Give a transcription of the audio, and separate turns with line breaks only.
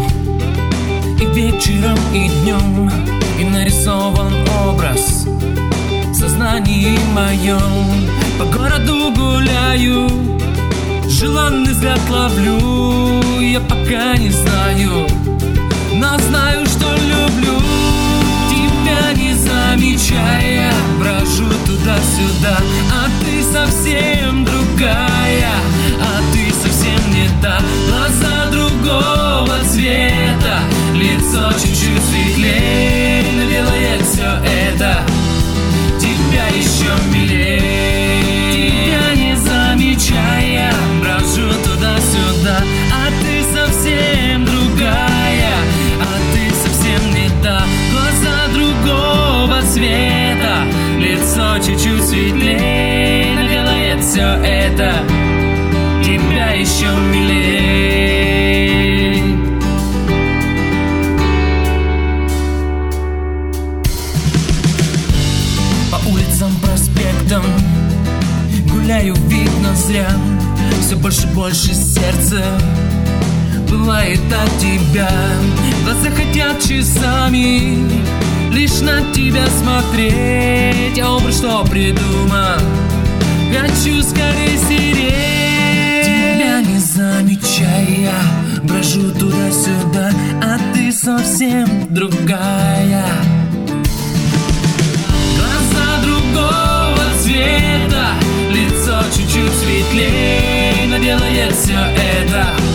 и вечером, и днем, и нарисован образ в сознании моем. По городу гуляю, желанный взгляд ловлю. Я пока не знаю, но знаю, что люблю. Тебя не замечая, брожу туда-сюда, а ты совсем другая, а ты совсем не та. Глаза другого цвета, лицо чуть-чуть светлее, но делает все это тебя еще милее. Тебя не замечая, брожу туда-сюда, а ты совсем другая, а ты совсем не та. Глаза другого цвета, лицо чуть-чуть светлее, но делает все это тебя еще милее. По улицам, проспектам гуляю, видно зря. Все больше, больше сердце бывает от тебя. Глаза хотят часами лишь на тебя смотреть. А образ, что придумал, хочу скорее стереть. Тебя не замечая, брожу туда-сюда, а ты совсем другая. Глаза другого цвета, лицо чуть-чуть светлее, но делает все это